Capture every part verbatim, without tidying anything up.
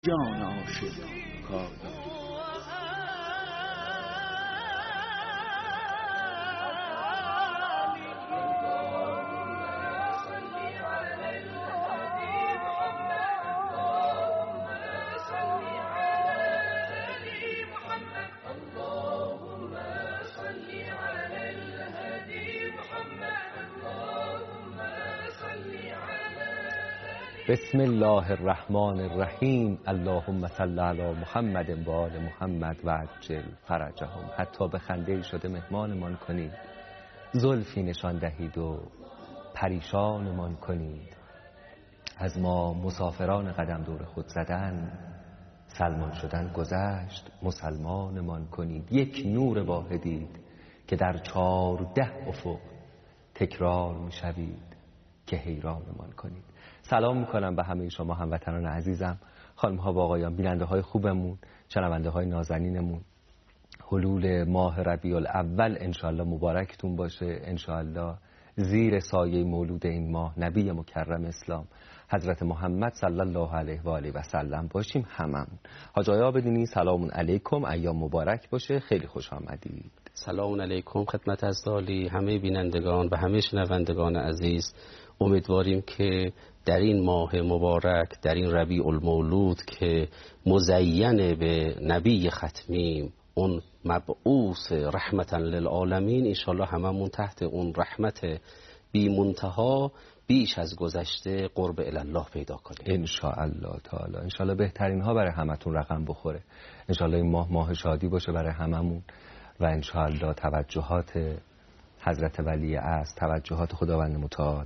جان عاشق کار بسم الله الرحمن الرحیم. اللهم صل علی محمد و آل محمد و عجل فرجهم. حتی به خنده شده مهمانمان کنید، زلفی نشان دهید و پریشانمان کنید. از ما مسافران قدم دور خود زدن، سلمان شدن گذشت مسلمانمان کنید. یک نور واحدید که در چهارده افق تکرار میشوید که حیرانمان کنید. سلام میکنم به همه شما هموطنان عزیزم، خانم ها و آقایان، بیننده های خوبمون، شنونده های نازنینمون. حلول ماه ربیع الاول انشاءالله مبارکتون باشه. انشاءالله زیر سایه مولود این ماه نبی مکرم اسلام حضرت محمد صلی الله علیه و آله و سلم باشیم هممون. حاج آیا بدینی سلام علیکم، ایام مبارک باشه، خیلی خوش آمدید. سلام علیکم خدمت حضرت همه بینندگان و همه شنوندگان عزیز. امیدواریم که در این ماه مبارک، در این ربیع المولود که مزین به نبی ختمیم، اون مبعوث رحمتا للعالمین، انشالله هممون تحت اون رحمت بی منتها بیش از گذشته قرب الله پیدا کنیم انشاءالله تعالی. انشاءالله بهترین ها برای همتون رقم بخوره. انشاءالله این ماه ماه شادی باشه برای هممون و انشاءالله توجهات حضرت ولی عصر، توجهات خداوند متعال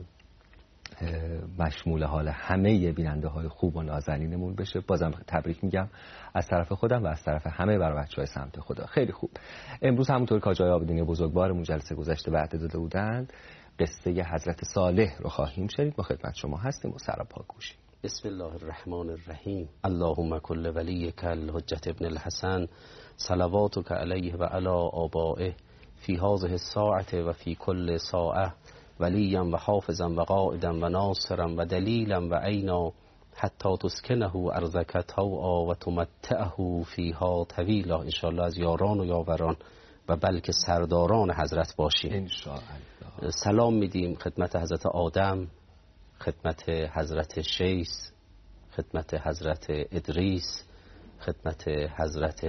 مشمول حال همه بیننده های خوب و نازنینمون بشه. بازم تبریک میگم از طرف خودم و از طرف همه برای بچهای سمت خدا. خیلی خوب. امروز همونطور که حاج آقای عابدینی بزرگوارمون جلسه گذشته وعده داده بودند، قصه حضرت صالح رو خواهیم شنید. ما خدمت شما هستیم و سراپا گوشیم. بسم الله الرحمن الرحیم. اللهم کل ولیک الحجة ابن الحسن صلواتک علیه و علی آبائه فی هذه الساعة و فی کل ساعه ولیا و حافظا و قائدا و ناصرا و دلیلا و عینا حتی تسکنه ارضک طوعا و تمتعه فیها طویلا. انشاءالله از یاران و یاوران و بلکه سرداران حضرت باشیم انشاءالله. سلام میدیم خدمت حضرت آدم، خدمت حضرت شیس، خدمت حضرت ادریس، خدمت حضرت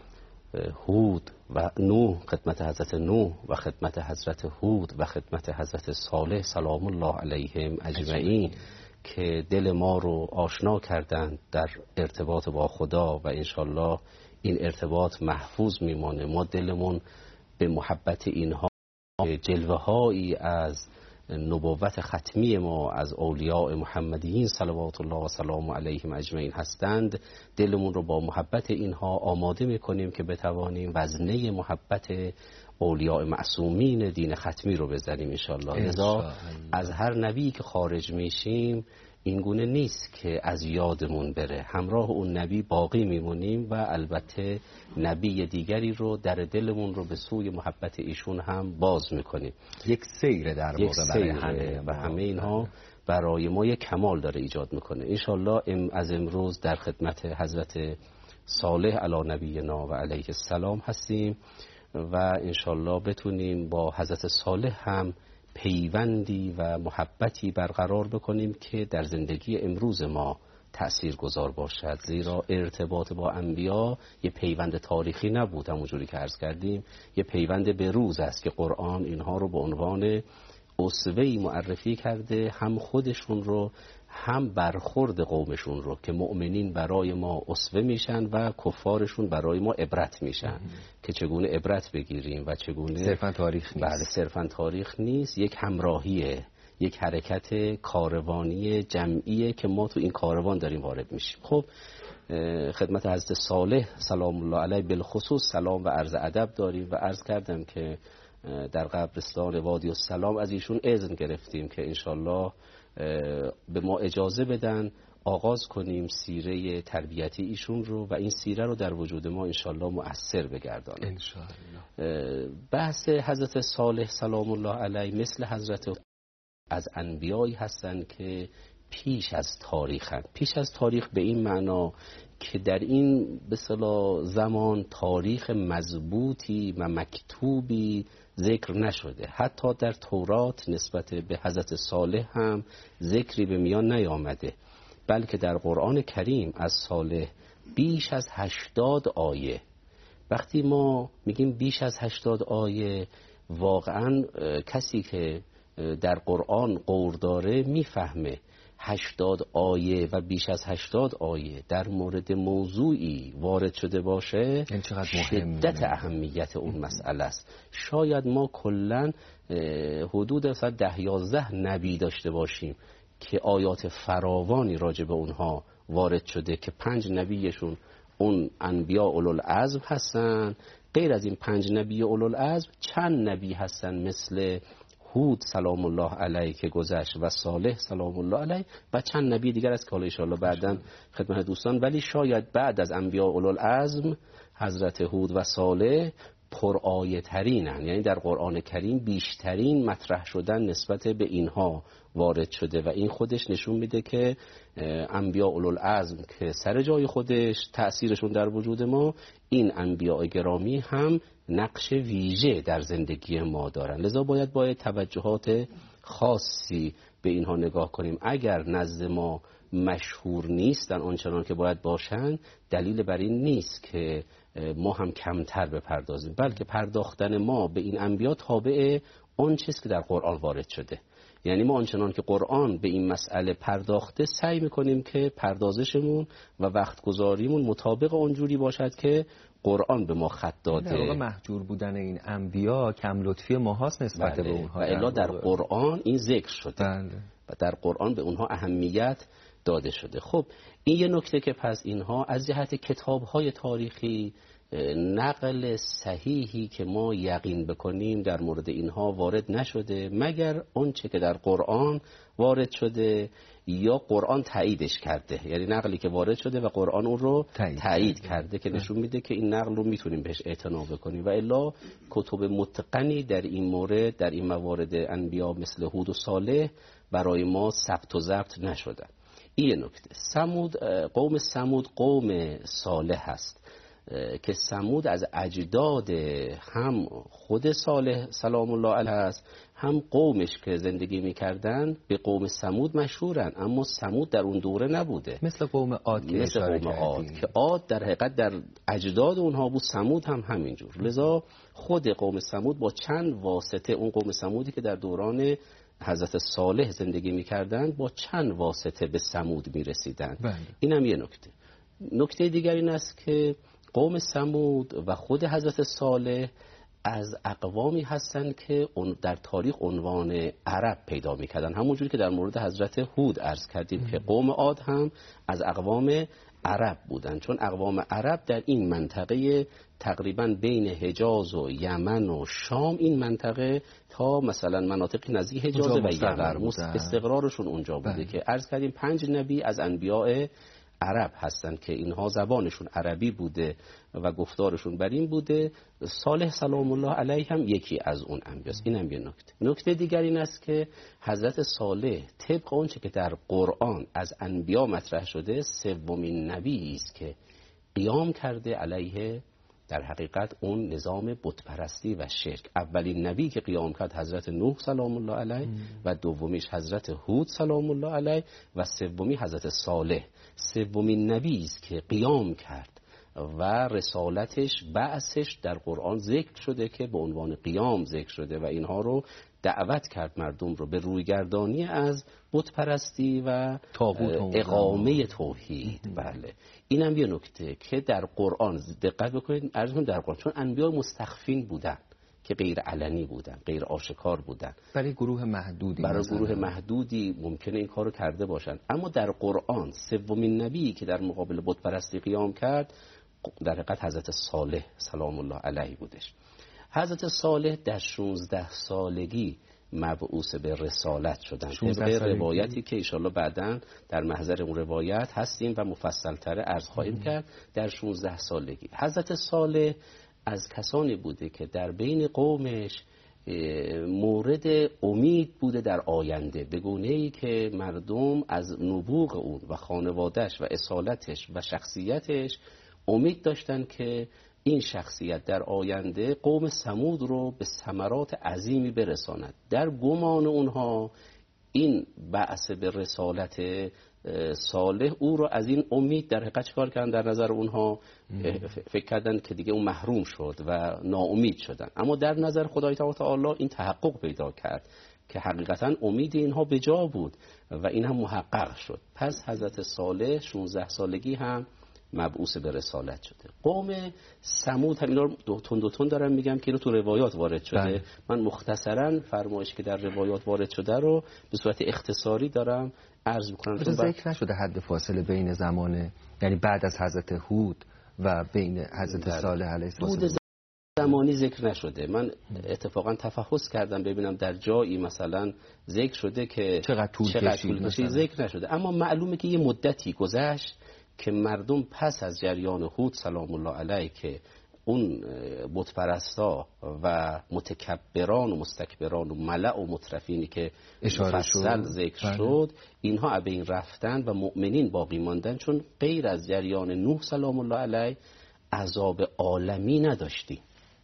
هود و نوح، خدمت حضرت نوح و خدمت حضرت هود و خدمت حضرت صالح سلام الله علیهم اجمعین که دل ما رو آشنا کردند در ارتباط با خدا و انشالله این ارتباط محفوظ میمانه. ما دلمون به محبت اینها، جلوه هایی از نبوت ختمی ما از اولیاء محمدیین صلوات الله و سلام علیهم اجمعین هستند. دلمون رو با محبت اینها آماده میکنیم که بتوانیم وزنه محبت اولیاء معصومین دین ختمی رو بزنیم انشالله. لذا از هر نبی که خارج میشیم این گونه نیست که از یادمون بره، همراه اون نبی باقی میمونیم و البته نبی دیگری رو در دلمون رو به سوی محبت ایشون هم باز میکنیم. یک سیر در واقع برای همه و همه اینها برای ما یک کمال داره ایجاد میکنه. انشالله ام از امروز در خدمت حضرت صالح علی نبینا و علیه السلام هستیم و انشالله بتونیم با حضرت صالح هم پیوندی و محبتی برقرار بکنیم که در زندگی امروز ما تأثیر گذار باشد، زیرا ارتباط با انبیا یه پیوند تاریخی نبود، همونجوری که عرض کردیم یه پیوند به روز است که قرآن اینها رو به عنوان اسوه‌ای معرفی کرده، هم خودشون رو هم برخورد قومشون رو که مؤمنین برای ما اسوه میشن و کفارشون برای ما عبرت میشن که چگونه عبرت بگیریم و چگونه صرفا تاریخ نیست. بله صرفا تاریخ نیست، یک همراهیه، یک حرکت کاروانی جمعیه که ما تو این کاروان داریم وارد میشیم. خب خدمت حضرت صالح سلام الله علیه بالخصوص سلام و عرض ادب داریم و عرض کردم که در قبرستان وادی السلام از ایشون اذن گرفتیم که انشالله به ما اجازه بدن آغاز کنیم سیره تربیتی ایشون رو و این سیره رو در وجود ما انشالله مؤثر بگردانه انشالله. بحث حضرت صالح سلام الله علیه مثل حضرت از انبیایی هستند که پیش از تاریخن. پیش از تاریخ به این معنا که در این به اصطلاح زمان تاریخ مضبوطی و مکتوبی ذکر نشده. حتی در تورات نسبت به حضرت صالح هم ذکری به میان نیامده، بلکه در قرآن کریم از صالح بیش از هشتاد آیه. وقتی ما میگیم بیش از هشتاد آیه، واقعا کسی که در قرآن غور داره میفهمه هشتاد آیه و بیش از هشتاد آیه در مورد موضوعی وارد شده باشه، شدت اهمیت اون مسئله است. شاید ما کلن حدود ده یازده نبی داشته باشیم که آیات فراوانی راجع به اونها وارد شده که پنج نبیشون اون انبیاء اولوالعزم هستن. غیر از این پنج نبی اولوالعزم چند نبی هستن مثل هود سلام الله علیه که گذشت و صالح سلام الله علیه و چند نبی دیگر است که حالا ان شاء الله بعداً خدمت دوستان. ولی شاید بعد از انبیاء اولوالعزم حضرت هود و صالح پر آیه ترینن، یعنی در قرآن کریم بیشترین مطرح شدن نسبت به اینها وارد شده و این خودش نشون میده که انبیاء اولوالعزم که سر جای خودش تأثیرشون در وجود ما، این انبیاء گرامی هم نقش ویژه در زندگی ما دارن. لذا باید باید توجهات خاصی به اینها نگاه کنیم. اگر نزد ما مشهور نیستن آنچنان که باید باشن، دلیل بر این نیست که ما هم کمتر بپردازیم، بلکه پرداختن ما به این انبیا تابع اون چیزی که در قرآن وارد شده. یعنی ما آنچنان که قرآن به این مسئله پرداخته سعی میکنیم که پردازشمون و وقت گذاریمون مطابق اونجوری باشد که قرآن به ما خط داده. در واقع محجور بودن این انبیا کم لطفی ما هست نسبت بله. به اونها و الا در قرآن این ذکر شده. بله. و در قرآن به اونها اهمیت داده شده. خب این یه نکته که پس اینها از جهت کتاب‌های تاریخی نقل صحیحی که ما یقین بکنیم در مورد اینها وارد نشده، مگر آنچه که در قرآن وارد شده یا قرآن تاییدش کرده، یعنی نقلی که وارد شده و قرآن اون رو تایید, تایید کرده که نشون میده که این نقل رو میتونیم بهش اعتنا بکنیم. و الا کتب متقنی در این مورد، در این موارد انبیا مثل هود و صالح برای ما ثبت و ضبط نشدن. این نکته. ثمود، قوم ثمود قوم صالح هست که ثمود از اجداد هم خود صالح سلام الله علیه است، هم قومش که زندگی میکردن به قوم ثمود مشهورن، اما ثمود در اون دوره نبوده. مثل قوم عاد که مثل قوم عاد که عاد در حقیقت در اجداد اونها بود، ثمود هم همینجور. لذا خود قوم ثمود با چند واسطه، اون قوم ثمودی که در دوران حضرت صالح زندگی میکردن با چند واسطه به ثمود میرسیدن. این هم یه نکته. نکته دیگر این است که قوم ثمود و خود حضرت صالح از اقوامی هستند که در تاریخ عنوان عرب پیدا میکردن، همونجوری که در مورد حضرت هود عرض کردیم که قوم عاد هم از اقوام عرب بودن، چون اقوام عرب در این منطقه تقریبا بین حجاز و یمن و شام، این منطقه تا مثلا مناطق نزدیک حجاز و یمن استقرارشون اونجا بوده. بله. که عرض کردیم پنج نبی از انبیاء عرب هستند که اینها زبانشون عربی بوده و گفتارشون بر این بوده. صالح سلام الله علیه هم یکی از اون انبیاست. این هم یه نکته. نکته دیگر این است که حضرت صالح طبق اون چه که در قرآن از انبیا مطرح شده سومین نبی است که قیام کرده علیه در حقیقت اون نظام بتپرستی و شرک. اولین نبی که قیام کرد حضرت نوح سلام الله علیه و دومیش حضرت هود سلام الله علیه و سومی حضرت صالح. سومین نبی است که قیام کرد و رسالتش، بعثش در قرآن ذکر شده که به عنوان قیام ذکر شده و اینها رو دعوت کرد مردم رو به رویگردانی از بتپرستی و اقامه توحید. بله. اینم یه نکته که در قرآن دقت بکنید، عرض کنم در قرآن، چون انبیا مستخفین بودن که غیر علنی بودن، غیر آشکار بودن، برای گروه محدودی برای گروه محدودی ممکنه این کارو کرده باشن. اما در قرآن سومین نبی که در مقابل بت پرستی قیام کرد در حقیقت حضرت صالح سلام الله علیه بودش. حضرت صالح در شانزده سالگی مبعوث به رسالت شدن، طبق روایتی که انشالله بعداً در محضر اون روایت هستیم و مفصل‌تر عرض خواهیم کرد. در شانزده سالگی حضرت صالح از کسانی بوده که در بین قومش مورد امید بوده در آینده، به گونه‌ای که مردم از نبوغ اون و خانواده‌اش و اصالتش و شخصیتش امید داشتن که این شخصیت در آینده قوم ثمود رو به ثمرات عظیمی برساند. در گمان اونها این بعث به رسالت صالح او رو از این امید در حقیقت چکار کردن؟ در نظر اونها فکر کردن که دیگه اون محروم شد و ناامید شدن. اما در نظر خدای تعالی این تحقق پیدا کرد که حقیقتا امید اینها به جا بود و این هم محقق شد. پس حضرت صالح شانزده سالگی هم مبعوث به رسالت شده. قوم ثمود هم اینا رو دو تون دو تون دارم میگم که اینو تو روایات وارد شده. بله. من مختصرا فرمایش که در روایات وارد شده رو به صورت اختصاری دارم عرض میکنم. چون ذکر نشده حد فاصله بین زمان، یعنی بعد از حضرت هود و بین حضرت بله. صالح علیه السلام زمانی ذکر نشده. من اتفاقا تفحص کردم ببینم در جایی مثلا ذکر شده که چقدر طول کشید، ذکر نشده. اما معلومه که یه مدتی گذشت که مردم پس از جریان هود سلام الله علیه که اون بت پرستا و متکبران و مستکبران و ملأ و مترفینی که مفصل ذکر شد اینها از بین رفتن و مؤمنین باقی ماندن، چون غیر از جریان نوح سلام الله علیه عذاب عالمی نداشتی.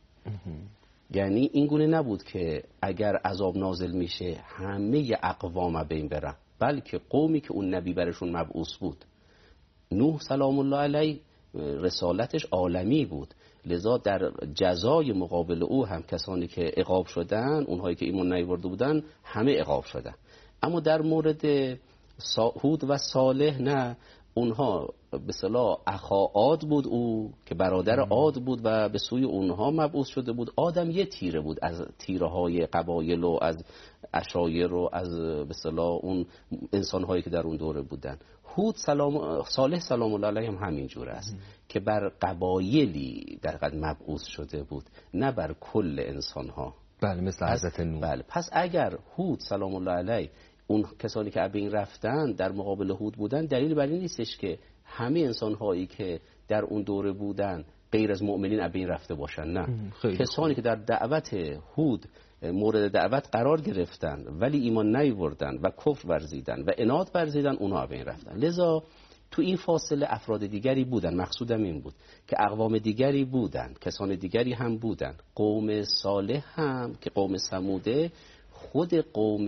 یعنی این گونه نبود که اگر عذاب نازل میشه همه اقوام از بین برن، بلکه قومی که اون نبی برشون مبعوث بود، نوح سلام الله علیه رسالتش عالمی بود، لذا در جزای مقابل او هم کسانی که عقاب شدن، اونهایی که ایمان نیاورده بودن همه عقاب شدن. اما در مورد هود و صالح نه، اونها به اصطلاح اخا عاد بود، او که برادر عاد بود و به سوی اونها مبعوث شده بود. آدم یه تیره بود از تیره های قبایل و از عشایر و از به اصطلاح اون انسان هایی که در اون دوره بودن. هود سلام صالح سلام الله علیه هم همین جور است که بر قبایلی در حقیقت مبعوث شده بود، نه بر کل انسان ها. بله، مثل حضرت نوح. بله، پس اگر هود سلام الله علیه اون کسانی که بین رفتن در مقابل هود بودن، دلیل بر این نیستش که همه انسان هایی که در اون دوره بودن غیر از مؤمنین بین رفته باشن. نه، کسانی که در دعوت هود مورد دعوت قرار گرفتن ولی ایمان نیاوردن و کفر ورزیدن و عناد ورزیدن، اونها بین رفتن. لذا تو این فاصله افراد دیگری بودن. مقصودم این بود که اقوام دیگری بودن، کسان دیگری هم بودن. قوم صالح هم که قوم ثموده خود قوم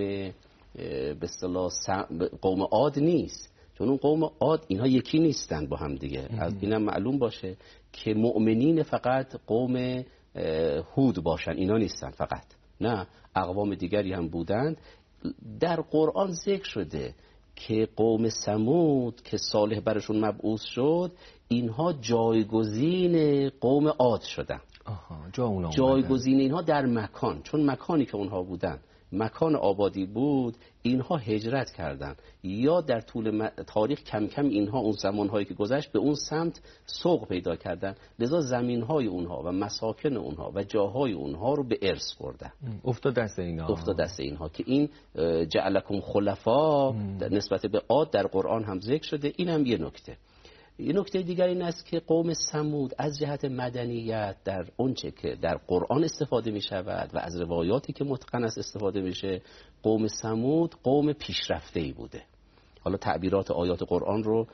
به اصطلاح قوم عاد نیست، چون اون قوم عاد اینها یکی نیستن با هم دیگه. از اینم معلوم باشه که مؤمنین فقط قوم هود باشن، اینا نیستن فقط، نه، اقوام دیگری هم بودند. در قرآن ذکر شده که قوم ثمود که صالح برشون مبعوث شد، اینها جایگزین قوم عاد شدن. آها، جا اونا جایگزین اینها در مکان، چون مکانی که اونها بودن مکان آبادی بود، اینها هجرت کردن یا در طول تاریخ کم کم اینها اون زمانهایی که گذشت به اون سمت سوق پیدا کردن، لذا زمینهای اونها و مساکن اونها و جاهای اونها رو به ارث بردن. افتاد دست اینها افتاد دست اینها که این جعلکم خلفا نسبت به عاد در قرآن هم ذکر شده. این هم یه نکته. یه نکته دیگر این است که قوم ثمود از جهت مدنیت در اونچه که در قرآن استفاده می شود و از روایاتی که متقن است استفاده میشه، قوم ثمود قوم پیشرفته‌ای بوده. حالا تعبیرات آیات قرآن رو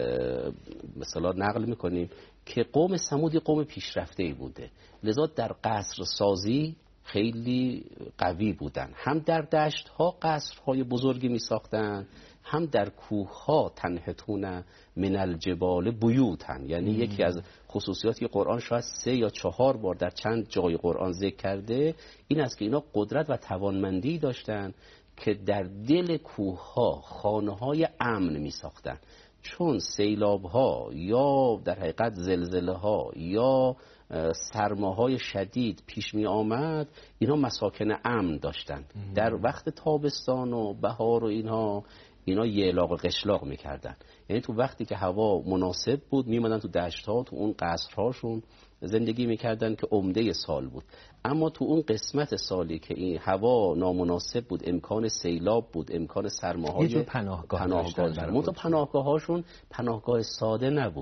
مثلا نقل میکنیم که قوم ثمود قوم پیشرفته‌ای بوده، لذا در قصر سازی خیلی قوی بودن. هم در دشت ها قصرهای بزرگی می ساختن، هم در کوه ها تنحتون من الجبال بیوتن. یعنی ام. یکی از خصوصیاتی قرآن شاید سه یا چهار بار در چند جای قرآن ذکر کرده این است که اینا قدرت و توانمندی داشتن که در دل کوه ها خانه های امن می ساختن، چون سیلاب ها یا در حقیقت زلزله ها یا سرماهای شدید پیش می آمد، اینها مساکن امن داشتن. در وقت تابستان و بهار و اینها اینا یعلاق و قشلاق میکردن. یعنی تو وقتی که هوا مناسب بود میمدن تو دشت ها، تو اون قصرهاشون زندگی میکردن که عمده سال بود. اما تو اون قسمت سالی که این هوا نامناسب بود، امکان سیلاب بود، امکان سرماهای پناهگاه پناهگاه داشتن. پناهگاه هاشون پناهگاه ساده نبود،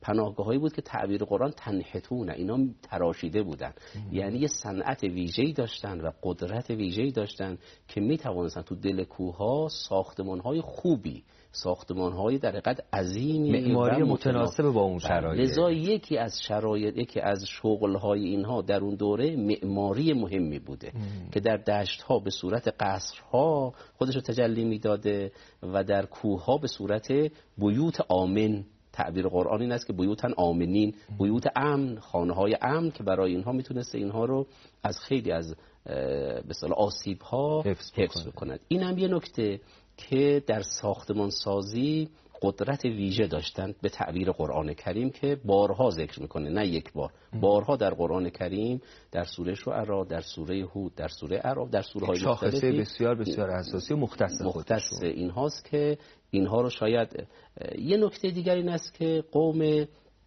پناهگاهایی بود که تعبیر قرآن تنحتونه، اینا تراشیده بودن. یعنی یه صنعت ویژه‌ای داشتن و قدرت ویژه‌ای داشتن که میتوانستن تو دل کوه‌ها ساختمان‌های خوبی، ساختمان‌های در حقیقت عظیمی، معماری متناسب با اون شرایط. لذا یکی از شرایط، یکی از شغل‌های اینها در اون دوره معماری مهمی بوده ام. که در دشت‌ها به صورت قصرها خودش رو تجلی میداده و در کوه‌ها به صورت بیوت آمن. تعبیر قرآن این است که بیوتن آمنین، بیوت امن، خانه‌های امن که برای اینها میتونسته اینها رو از خیلی از به اصطلاح آسیب‌ها حفظ بکند. این هم یه نکته که در ساختمان سازی قدرت ویژه داشتند به تعبیر قرآن کریم که بارها ذکر میکنه، نه یک بار، بارها در قرآن کریم، در سوره شعراء، در سوره هود، در سوره اعراف، در سوره های شاخصه بسیار بسیار اساسی و مختص مختص این هاست که اینها رو شاید. یه نکته دیگر این است که قوم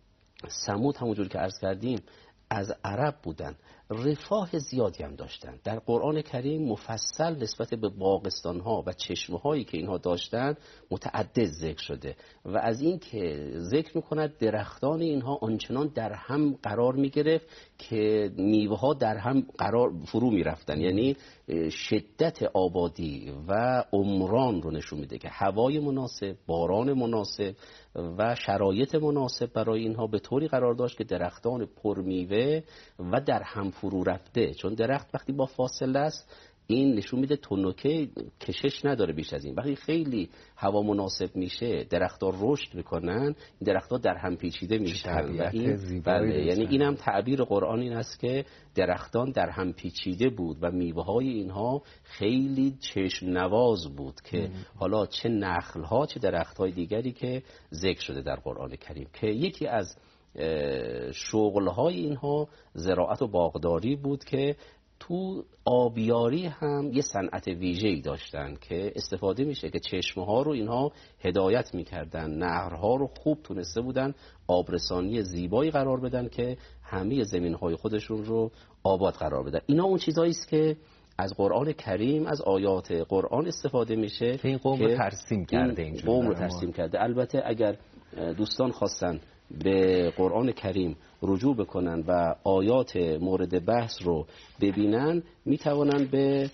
ثمود همونجور که عرض کردیم از عرب بودن، رفاه زیادی هم داشتن. در قرآن کریم مفصل نسبت به باغستان‌ها و چشمه‌هایی که اینها داشتن متعدد ذکر شده و از این که ذکر می‌کند درختان اینها آنچنان در هم قرار می‌گرفت که میوه‌ها در هم قرار فرو می‌رفتن. یعنی شدت آبادی و عمران رو نشون میده که هوای مناسب، باران مناسب و شرایط مناسب برای اینها به طوری قرار داشت که درختان پرمیوه و در هم فرو رفته، چون درخت وقتی با فاصله است این نشون میده تنوکه کشش نداره بیش از این. وقتی خیلی هوا مناسب میشه درخت‌ها رشد میکنن، این درخت‌ها در هم پیچیده میشن و این بله، یعنی اینم تعبیر قرآن این است که درختان در هم پیچیده بود و میوه‌های اینها خیلی چشم نواز بود که ام. حالا چه نخل‌ها چه درخت‌های دیگری که ذکر شده در قرآن کریم که یکی از شغل‌های اینها زراعت و باغداری بود که تو آبیاری هم یه صنعت ویژه‌ای داشتن که استفاده میشه که چشمه‌ها رو اینها هدایت میکردن، نهرها رو خوب تونسته بودن آبرسانی زیبایی قرار بدن که همه زمین‌های خودشون رو آباد قرار بدن. اینا اون چیزایی است که از قرآن کریم، از آیات قرآن استفاده میشه که این قوم رو ترسیم کرده. این قوم رو ترسیم کرده. البته اگر دوستان خواستن به قرآن کریم رجوع بکنن و آیات مورد بحث رو ببینن میتوانن به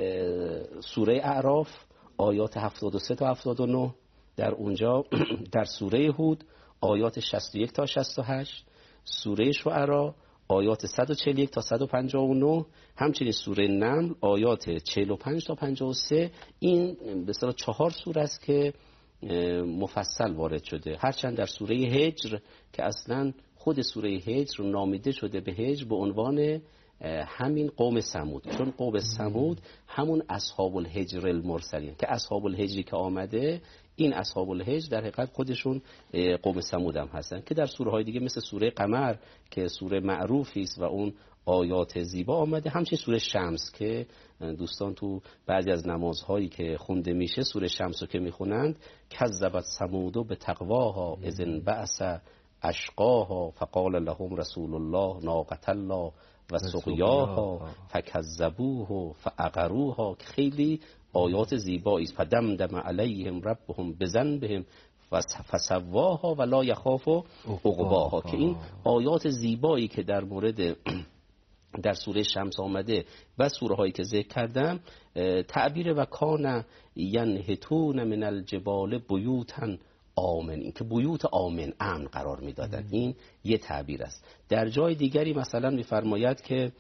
سوره اعراف آیات هفتاد و سه تا هفتاد و نه، در اونجا در سوره هود آیات شصت و یک تا شصت و هشت، سوره شعراء آیات صد و چهل و یک تا صد و پنجاه و نه، همچنین سوره نمل آیات چهل و پنج تا پنجاه و سه. این به اصطلاح چهار سوره است که مفصل وارد شده. هرچند در سوره هجر که اصلا خود سوره هجر نامیده شده به هجر به عنوان همین قوم ثمود، چون قوم ثمود همون اصحاب الهجر المرسلین که اصحاب الهجری که آمده، این اصحاب الهجر در حقیقت خودشون قوم ثمود هم هستن که در سوره های دیگه مثل سوره قمر که سوره معروفی است و اون آیات زیبا آمده، همچنین سوره شمس که دوستان تو بعضی از نمازهایی که خونده میشه سوره شمس رو که میخونند، کذبت ثمود به تقواها اذ انبعث اشقاها فقال لهم رسول الله ناقة الله و سقیاها فکذبوه فعقروها، که خیلی آیات زیبایی است. فدمدم علیهم ربهم بذنبهم فسواها ولا یخاف عقباها، که این آیات زیبایی که در مورد در سوره شمس آمده و سوره هایی که ذکر کردم تعبیر و کان ینحتون من الجبال بیوتا آمن، این که بیوت آمن امن قرار میدادن، این یه تعبیر است. در جای دیگری مثلا میفرماید که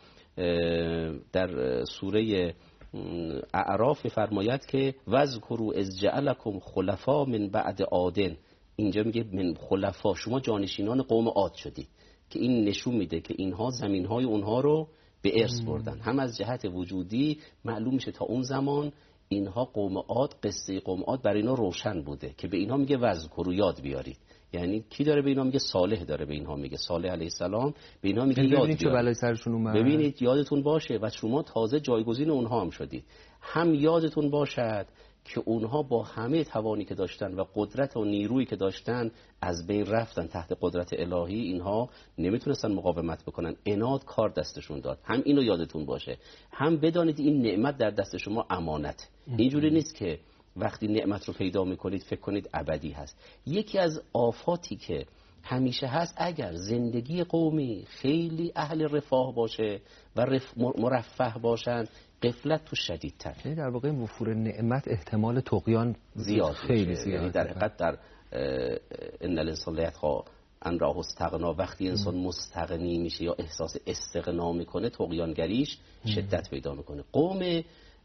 در سوره اعراف میفرماید که وذکروا اذ جعلکم خلفاء من بعد عاد، اینجا میگه من خلفا، شما جانشینان قوم عاد شدید، که این نشون میده که اینها زمینهای اونها رو به ارث بردن. هم از جهت وجودی معلوم میشه تا اون زمان اینها قوم عاد، قصه قوم عاد برای اینا روشن بوده که به اینها میگه وذکروا، یاد بیارید. یعنی کی داره به اینا میگه؟ صالح داره به اینها میگه، صالح علیه السلام به اینها میگه یاد بیارید، چه بلای سرشون اومد، ببینید یادتون باشه و شما تازه جایگزین اونها هم شدید. هم یادتون باشد که اونها با همه توانی که داشتن و قدرت و نیرویی که داشتن از بین رفتن تحت قدرت الهی، اینها نمیتونستن مقاومت بکنن، عناد کار دستشون داد. هم اینو یادتون باشه، هم بدانید این نعمت در دست شما امانت. اینجوری نیست که وقتی نعمت رو پیدا میکنید فکر کنید ابدی هست. یکی از آفاتی که همیشه هست اگر زندگی قومی خیلی اهل رفاه باشه و رف... مرفه باشن، غفلت تو شدیدتر. یعنی در واقع وفور نعمت احتمال طغیان زیاد خیلی میشه. زیاد. یعنی در حقیقت در ان الانسان لیطغی ان رآه استغنا، وقتی انسان مستغنی میشه یا احساس استغنا میکنه، طغیانگریش شدت پیدا میکنه. قوم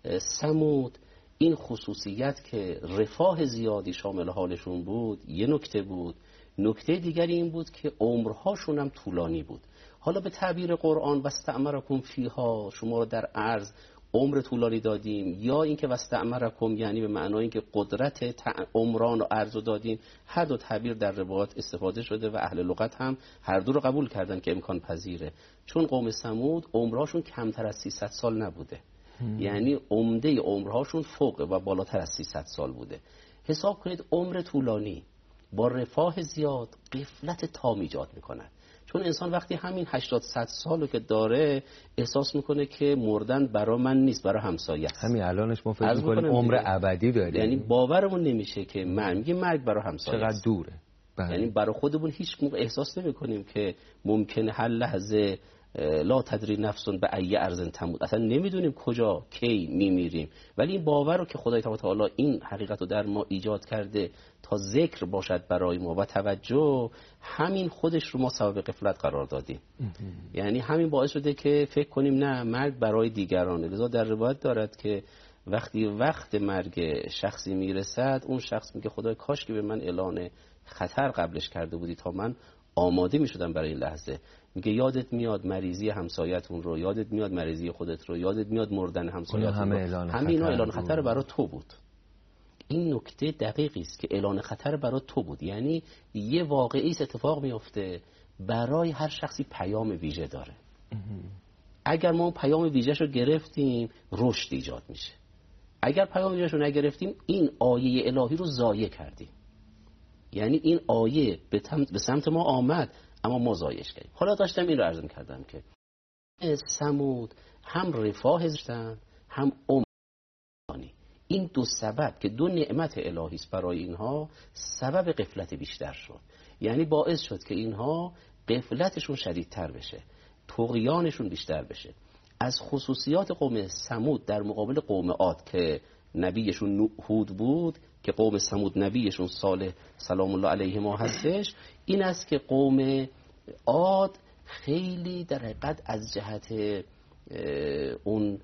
ثمود این خصوصیت که رفاه زیادی شامل حالشون بود یه نکته بود. نکته دیگری این بود که عمرهاشون هم طولانی بود. حالا به تعبیر قرآن واستعمرکم فیها، شما رو در ارض عمر طولانی دادیم، یا اینکه واستعمرکم یعنی به معنای اینکه قدرت عمران و ارض رو دادیم. هر دو تعبیر در روایات استفاده شده و اهل لغت هم هر دو رو قبول کردن که امکان پذیره. چون قوم ثمود عمرهاشون کمتر از سیصد سال نبوده، هم. یعنی عمده عمرهاشون فوق و بالاتر از سیصد سال بوده. حساب کنید عمر طولانی با رفاه زیاد غفلت تام ایجاد میکنن. چون انسان وقتی همین هشتاد صد سالو که داره احساس میکنه که مردن برا من نیست، برا همسایه است. همین الانش ما فکر میکنیم عمر ابدی داریم، یعنی باورمون نمیشه که من میگه مرگ برا همسایه چقدر دوره. بله. یعنی برا خودمون هیچ موقع احساس نمیکنیم که ممکنه هر لحظه لا تدری نفسون به ای ارض تموت، اصلا نمیدونیم کجا کی میمیریم. ولی این باور رو که خدای تعالی این حقیقت رو در ما ایجاد کرده تا ذکر باشد برای ما و توجه، همین خودش رو ما سبب غفلت قرار دادیم. یعنی همین باعث شده که فکر کنیم نه، مرگ برای دیگرانه. لذا در روایت دارد که وقتی وقت مرگ شخصی میرسد، اون شخص میگه خدای کاش که به من اعلان خطر قبلش کرده بودی تا من آماده میشدم برای این لحظه. میگه یادت میاد مریضی همسایتون رو، یادت میاد مریضی خودت رو، یادت میاد مردن همسایتون رو، همه اینا اعلان خطر برای تو بود. این نکته دقیقی است که اعلان خطر برای تو بود. یعنی یه واقعی اتفاق میفته، برای هر شخصی پیام ویژه داره. اگر ما پیام ویژه‌شو رو گرفتیم رشد ایجاد میشه. اگر پیام ویژه‌شو رو نگرفتیم این آیه الهی رو ضایع کردیم. یعنی این آیه به سمت ما آمد اما ما ضایعش کردیم. حالا داشتم این رو عرض کردم که ثمود هم رفاه داشتن هم عمرانی. این دو سبب که دو نعمت الهی است برای اینها، سبب غفلت بیشتر شد. یعنی باعث شد که اینها غفلتشون شدیدتر بشه، طغیانشون بیشتر بشه. از خصوصیات قوم ثمود در مقابل قوم عاد که نبیشون هود بود، که قوم ثمود نبیشون صالح سلام الله علیه ما هستش، این است که قوم عاد خیلی در حقیقت از جهت اون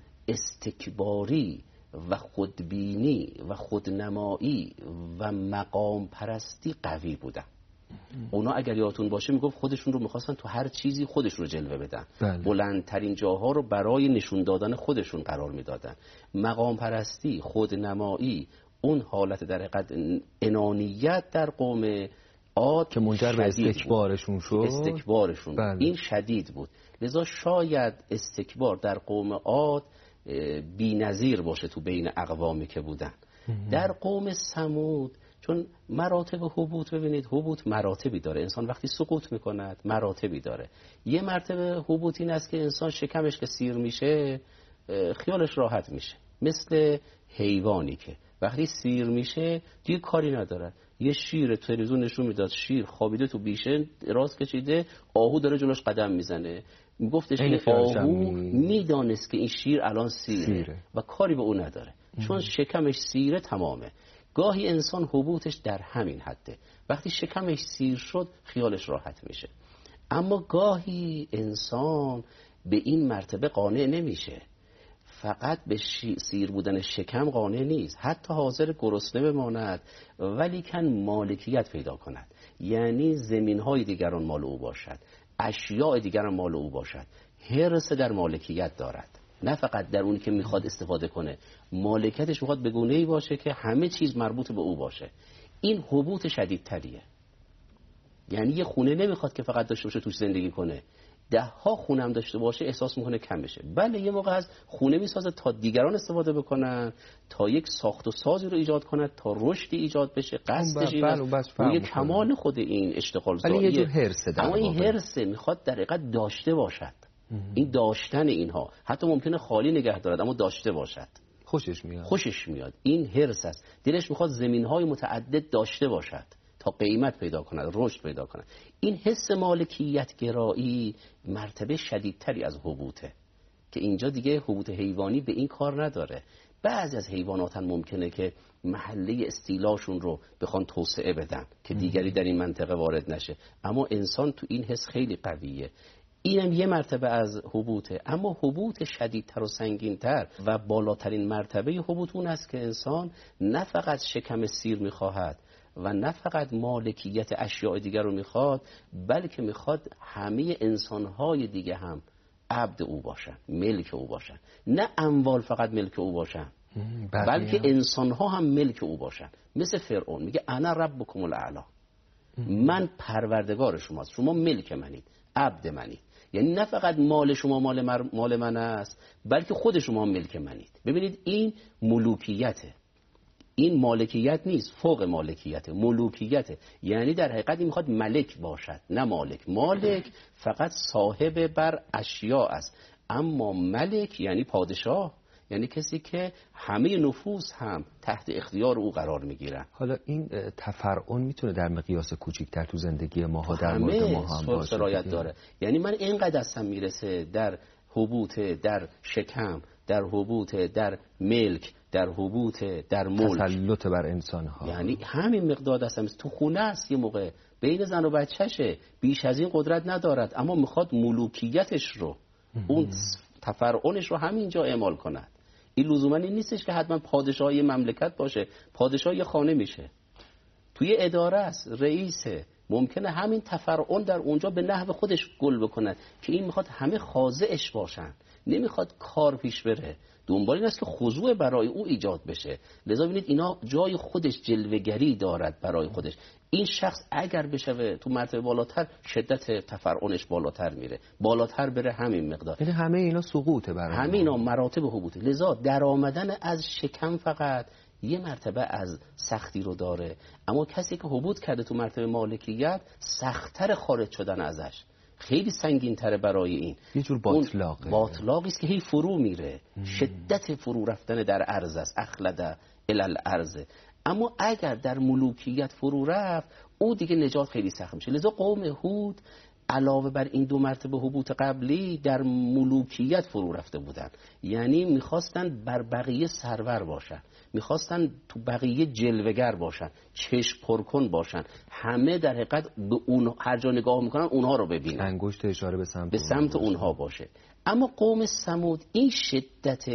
استکباری و خودبینی و خودنمایی و مقام پرستی قوی بودن. اونا اگر یادتون باشه میگفت خودشون رو میخواستن تو هر چیزی خودشون رو جلوه بدن. بله. بلندترین جاها رو برای نشون دادن خودشون قرار میدادن. مقام پرستی، خودنمایی، اون حالت در حقیقت انانیت در قوم عاد که منجر به استکبارشون شد. استکبارشون بله. این شدید بود. لذا شاید استکبار در قوم عاد بی‌نظیر باشه تو بین اقوامی که بودن. در قوم ثمود چون مراتب حبوط، ببینید حبوط مراتبی داره. انسان وقتی سقوط میکند مراتبی داره. یه مرتبه حبوط این است که انسان شکمش که سیر میشه خیالش راحت میشه، مثل حیوانی که وقتی سیر میشه دیگه کاری نداره. یه شیر تلویزیون نشون میداد، شیر خوابیده تو بیشه راست کشیده، آهو داره جلوش قدم میزنه. میگفتش که آهو میدانست که این شیر الان سیره, سیره و کاری به اون نداره. ام. چون شکمش سیره تمامه. گاهی انسان حبوطش در همین حده، وقتی شکمش سیر شد خیالش راحت میشه. اما گاهی انسان به این مرتبه قانع نمیشه، فقط به سیر بودن شکم قانع نیست، حتی حاضر گرسنه بماند ولی کن مالکیت پیدا کند. یعنی زمین‌های دیگران مال او باشد، اشیاء دیگران مال او باشد، حرص در مالکیت دارد، نه فقط در اونی که میخواد استفاده کنه. مالکیتش میخواد به گونه‌ای باشه که همه چیز مربوط به او باشه. این حبوط شدیدتریه. یعنی یه خونه نمیخواد که فقط داشته باشه توش زندگی کنه، ده ها خونه هم داشته باشه احساس میکنه کم بشه. بله یه موقع از خونه میسازه تا دیگران استفاده بکنن، تا یک ساخت و سازی رو ایجاد کنه، تا رشدی ایجاد بشه. قصدش این است و یه کمال خود این اشتغال زاییه. یه جور حرصه، اما این حرصه میخواد در حقیقت داشته باشد. این داشتن اینها حتی ممکنه خالی نگه دارد اما داشته باشد. خوشش میاد. خوشش میاد. این حرص است. دلش میخواد زمینهای متعدد داشته باشد تا قیمت پیدا کند، رشد پیدا کند. این حس مالکیت گرایی مرتبه شدیدتری از حبوطه که اینجا دیگه حبوط حیوانی به این کار نداره. بعضی از حیوانات هم ممکنه که محله استیلاشون رو بخوان توسعه بدن که دیگری در این منطقه وارد نشه، اما انسان تو این حس خیلی قویه. اینم یه مرتبه از حبوطه. اما حبوط شدیدتر و سنگینتر و بالاترین مرتبه حبوط اون است که انسان نه فقط شکم سیر میخواهد و نه فقط مالکیت اشیاء دیگر رو میخواد، بلکه میخواد همه انسانهای دیگه هم عبد او باشن، ملک او باشن. نه اموال فقط ملک او باشن، بلکه انسانها هم ملک او باشن. مثل فرعون میگه انا ربکم الاعلی، من پروردگار شماست، شما ملک منید، عبد منید. یعنی نه فقط مال شما مال, مال من است، بلکه خود شما ملک منید. ببینید این ملوکیته، این مالکیت نیست، فوق مالکیت، ملوکیت. یعنی در حقیقت این میخواد ملک باشد نه مالک. مالک فقط صاحب بر اشیاء است، اما ملک یعنی پادشاه، یعنی کسی که همه نفوس هم تحت اختیار او قرار میگیرن. حالا این تفرعون میتونه در مقیاس کوچیک‌تر تو زندگی ماها در مورد ما هم باشه، سرایت داره. یعنی من اینقدر دستم میرسه در حبوط، در شکم، در حبوط، در ملک، در حبوط، در ملک، تسلط بر انسان ها. یعنی همین مقدار دستم تو خونه است، یه موقع بین زن و بچهشه، بیش از این قدرت ندارد، اما میخواد ملوکیتش رو، اون تفرعونش رو همینجا اعمال کند. این لزوما این نیستش که حتما پادشاهی مملکت باشه، پادشاهی خانه میشه، توی اداره است، رئیسه، ممکنه همین تفرعون در اونجا به نحو خودش گل بکنه که این میخواد همه خاضعش باشن، نمیخواد کار پیش بره، دنبال این است که خضوع برای او ایجاد بشه. لذا ببینید اینا جای خودش جلوه‌گری دارد برای خودش. این شخص اگر بشه تو مرتبه بالاتر، شدت تفرعونش بالاتر میره، بالاتر بره همین مقدار. یعنی همه اینا سقوطه برای همه اینا مراتب حبوطه. لذا در آمدن از شکم فقط یه مرتبه از سختی رو داره، اما کسی که حبوط کرده تو مرتبه مالکیت، سخت‌تر خارج شدن ازش، خیلی سنگین تره برای این. یه جور باطلاقه، باطلاقی است که هی فرو میره. ام. شدت فرو رفتن در ارض است، اخلد الال ارض. اما اگر در ملوکیت فرو رفت، او دیگه نجات خیلی سخت میشه. لذا قوم هود علاوه بر این دو مرتبه حبوط قبلی در ملوکیت فرو رفته بودن، یعنی میخواستن بر بقیه سرور باشن، میخواستن تو بقیه جلوگر باشن، چشم پرکن باشن، همه در حقیقت به اون هر جا نگاه میکنن اونها رو ببینن، انگشت اشاره به سمت به سمت اونها باشه. اما قوم ثمود این شدت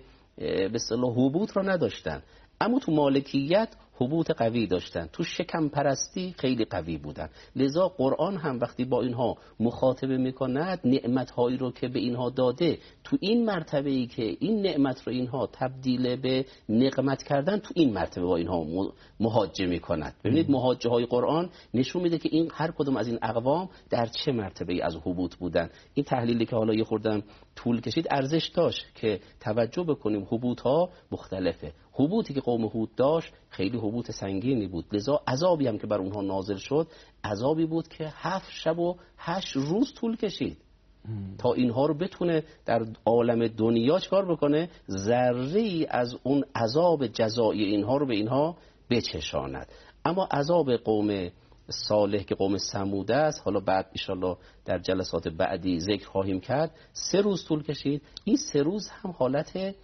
به اصطلاح حبوط رو نداشتن، اما تو مالکیت حبوط قوی داشتن، تو شکم پرستی خیلی قوی بودن. لذا قرآن هم وقتی با اینها مخاطبه میکند، نعمتهایی رو که به اینها داده، تو این مرتبه‌ای که این نعمت رو اینها تبدیل به نقمت کردن، تو این مرتبه با اینها محاجه میکند. ببینید محاجه های قرآن نشون میده که این هر کدوم از این اقوام در چه مرتبه‌ای از حبوط بودن. این تحلیلی که حالا یه خوردم طول کشید ارزش داشت که توجه بکنیم، حبوط ها مختلفه. حبوطی که قوم هود داشت خیلی حبوط سنگینی بود، لذا عذابی هم که بر اونها نازل شد عذابی بود که هفت شب و هشت روز طول کشید ام. تا اینها رو بتونه در عالم دنیا چکار بکنه، ذره‌ای از اون عذاب جزایی اینها رو به اینها بچشاند. اما عذاب قوم صالح که قوم ثمود است، حالا بعد انشالله در جلسات بعدی ذکر خواهیم کرد، سه روز طول کشید. این سه روز هم حالت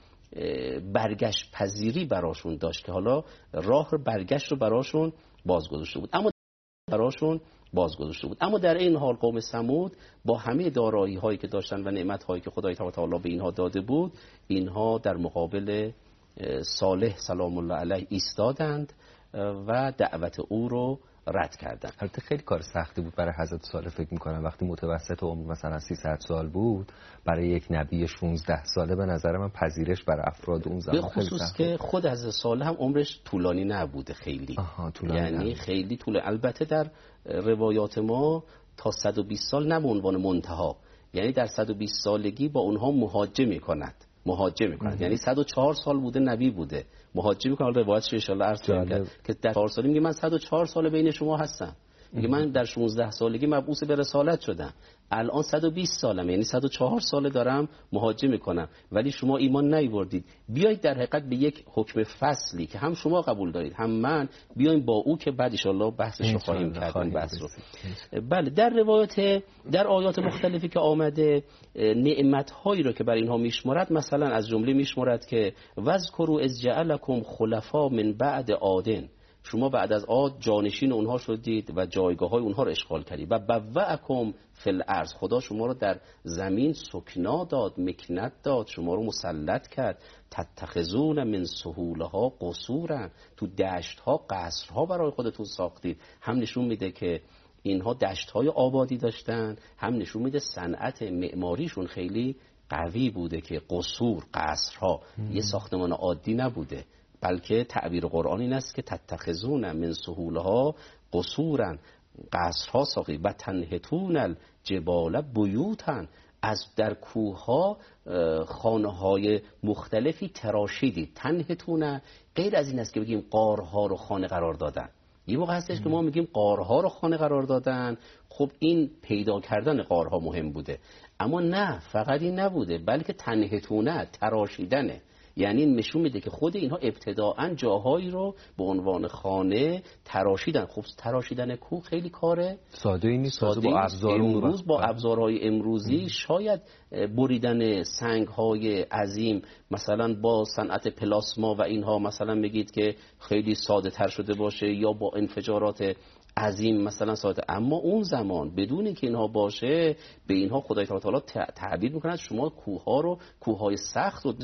برگشت پذیری براشون داشت که حالا راه برگشت رو براشون بازگذاشته بود، اما براشون بازگذاشته بود. اما در این حال قوم ثمود با همه دارایی هایی که داشتن و نعمت هایی که خدای تعالی به اینها داده بود، اینها در مقابل صالح سلام الله علیه ایستادند و دعوت او رو رد کردن. البته خیلی کار سختی بود برای حضرت صالح، فکر می‌کنم وقتی متوسط عمر مثلا سیصد سال بود، برای یک نبی شانزده ساله به نظر من پذیرش برای افراد اون زمان خیلی سخت بود. به خصوص که خود حضرت صالح هم عمرش طولانی نبوده خیلی. آها، طولانی یعنی نبود. خیلی طول. البته در روایات ما تا صد و بیست سال نه به عنوان منتها، یعنی در صد و بیست سالگی با اونها مهاجه می‌کند. مهاجه می‌کند. یعنی صد و چهار سال بوده نبی بوده. مهاجه می‌کنه. روایتش ان شاء الله عرض کنم که در چهار سالی میگه من صد و چهار سال بین شما هستم. میگه من در شانزده سالگی مبعوث به رسالت شدم، الان صد و بیست سالم، یعنی صد و چهار ساله دارم مهاجم میکنم، ولی شما ایمان نیاوردید. بیایید در حقیقت به یک حکم فصلی که هم شما قبول دارید هم من، بیایم با او که بعد ان شاء الله بحثش رو خواهیم کرد. این بحث رو بله در روایت در آیات مختلفی که آمده نعمت هایی رو که بر اینها میشمرد، مثلا از جمله میشمرد که واذکروا اذ جعلکم خلفاء من بعد عاد، شما بعد از عاد جانشین اونها شدید و جایگاه های اونها رو اشغال کردید. و بوأکم فی الارض، خدا شما رو در زمین سکنا داد، مکنت داد، شما رو مسلط کرد. تتخذون من سهولها قصورا، تو دشت ها قصرها برای خودتون ساختید. هم نشون میده که اینها دشت های آبادی داشتن، هم نشون میده صنعت معماریشون خیلی قوی بوده که قصور قصرها یه ساختمان عادی نبوده، بلکه تعبیر قرآن این است که تتخذون من سهولها قصورا، قصرها ساختید. و تنحتون الجبال بیوتا، از در کوه ها خانه های مختلفی تراشیدید. تنحتون غیر از این است که بگیم قارها رو خانه قرار دادن. یه موقع هستش که ما میگیم قارها رو خانه قرار دادن، خب این پیدا کردن قارها مهم بوده، اما نه فقط این نبوده، بلکه تنحتونه تراشیدنه. یعنی نشون میده که خود اینها ابتداعاً جاهایی رو به عنوان خانه تراشیدن. خب تراشیدن کوه خیلی کاره ساده ای نیست. ساده با ابزار امروز با ابزارهای امروزی ام. شاید بریدن سنگ‌های عظیم مثلا با صنعت پلاسما و اینها مثلا بگید که خیلی ساده تر شده باشه، یا با انفجارات عظیم مثلا ساده، اما اون زمان بدون که اینها باشه به اینها خدای تعالی تعبیر می‌کند شما کوه‌ها رو، کوه‌های سخت و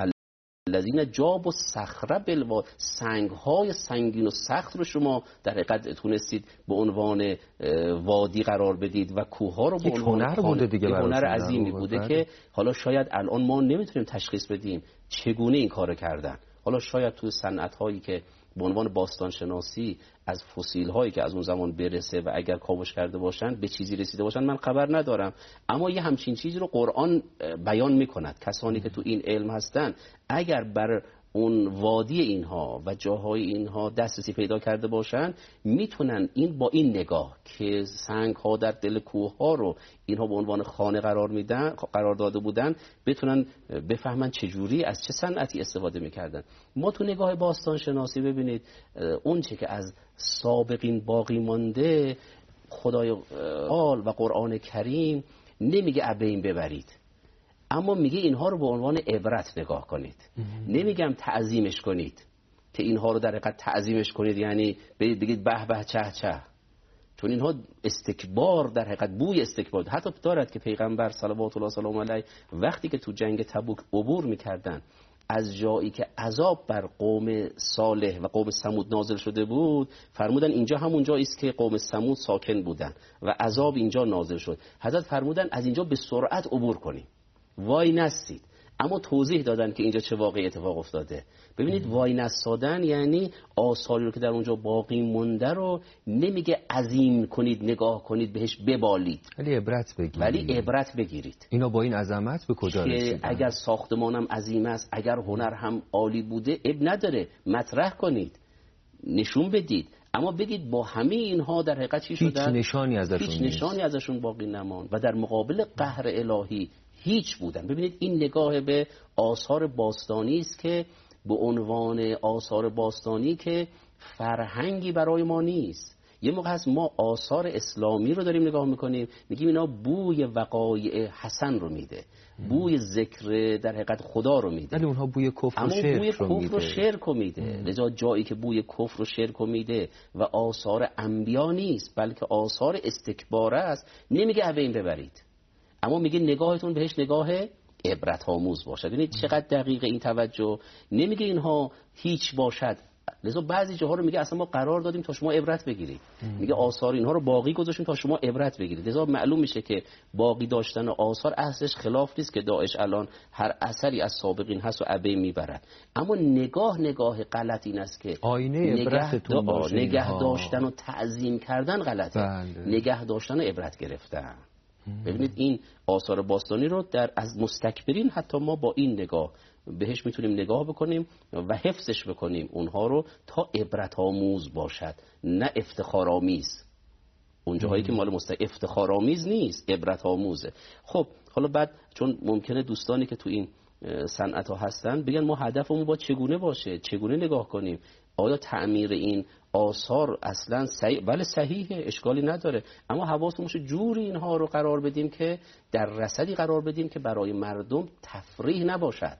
الذین جابوا الصخر بالواد، سنگ‌های سنگین و سخت رو شما در حقیقت تونستید به عنوان وادی قرار بدید و کوه‌ها رو به عنوان هنر بوده دیگه، هنر عظیمی بوده که حالا شاید الان ما نمیتونیم تشخیص بدیم چگونه این کارو کردن. حالا شاید تو صنعت‌هایی که به عنوان باستان شناسی از فسیل هایی که از اون زمان برسه و اگر کاوش کرده باشن به چیزی رسیده باشن من خبر ندارم، اما یه همچین چیزی رو قرآن بیان میکند. کسانی که تو این علم هستن اگر بر اون وادی اینها و جاهای اینها دسترسی پیدا کرده باشن، میتونن این با این نگاه که سنگ ها در دل کوه ها رو اینها به عنوان خانه قرار میدن قرار داده بودن، بتونن بفهمن چجوری از چه صنعتی استفاده میکردن. ما تو نگاه باستان شناسی ببینید اون چه که از سابقین باقی مانده، خدای آل و قرآن کریم نمیگه ابین ببرید، اما میگه اینها رو به عنوان عبرت نگاه کنید. نمیگم تعظیمش کنید که اینها رو در حقیقت تعظیمش کنید یعنی بگید به به چه چه، چون اینها استکبار در حقیقت بوی استکبار حتی دارد که پیغمبر صلوات الله سلام علیه وقتی که تو جنگ تبوک عبور میکردن از جایی که عذاب بر قوم صالح و قوم ثمود نازل شده بود، فرمودن اینجا همون جایی است که قوم ثمود ساکن بودن و عذاب اینجا نازل شد. حضرت فرمودن از اینجا به سرعت عبور کنیم، وای نستید. اما توضیح دادن که اینجا چه واقعی اتفاق افتاده. ببینید وای نستادن یعنی آثاری رو که در اونجا باقی مونده رو نمیگه عظیم کنید، نگاه کنید بهش ببالید، ولی عبرت بگیرید. ولی عبرت بگیرید. اینا با این عظمت به کجا رسیدن؟ اگر ساختمانم عظیم است، اگر هنر هم عالی بوده، اب نداره، مطرح کنید، نشون بدید. اما بگید با همه اینها در حقیقت چی شده؟ هیچ نشانی ازشون هیچ نشانی ازشون باقی نماند و در مقابل قهر الهی هیچ بودن. ببینید این نگاه به آثار باستانی است که به عنوان آثار باستانی که فرهنگی برای ما نیست. یه موقع هست ما آثار اسلامی رو داریم نگاه میکنیم میگیم اینا بوی وقایع حسن رو میده، بوی ذکر در حقیقت خدا رو میده، ولی اونها بوی کفر و شرک رو میده. کفر و شرک رو میده. لذا جایی که بوی کفر و شرک رو میده و آثار انبیا نیست بلکه آثار استکبار است، نمیگه اوه این ببرید، اما میگه نگاهتون بهش نگاه عبرت آموز باشد. ببینید چقدر دقیق این توجه. نمیگه اینها هیچ باشد، لذا بعضی جاها رو میگه اصلا ما قرار دادیم تا شما عبرت بگیرید. میگه آثار اینها رو باقی گذاشتیم تا شما عبرت بگیرید. لذا معلوم میشه که باقی داشتن آثار اصلش خلاف نیست که داعش الان هر اثری از سابقین هست و ابی میبرد، اما نگاه نگاه غلط این است که آینه عبرتتون باشه. نگه داشتن و تعظیم کردن غلطه. بله. نگه داشتن و عبرت گرفتن. ببینید این آثار باستانی رو در از مستکبرین حتی ما با این نگاه بهش میتونیم نگاه بکنیم و حفظش بکنیم اونها رو تا عبرت آموز باشد، نه افتخار آمیز. اون جاهایی که مال مست افتخارآمیز نیست، عبرت آموزه. خب حالا بعد چون ممکنه دوستانی که تو این صنعت ها هستن بگن ما هدفمون با چگونه باشه، چگونه نگاه کنیم، آیا تعمیر این آثار اصلا صحیح؟ بله صحیحه، اشکالی نداره، اما حواسمون جوری اینها رو قرار بدیم که در رصدی قرار بدیم که برای مردم تفریح نباشد،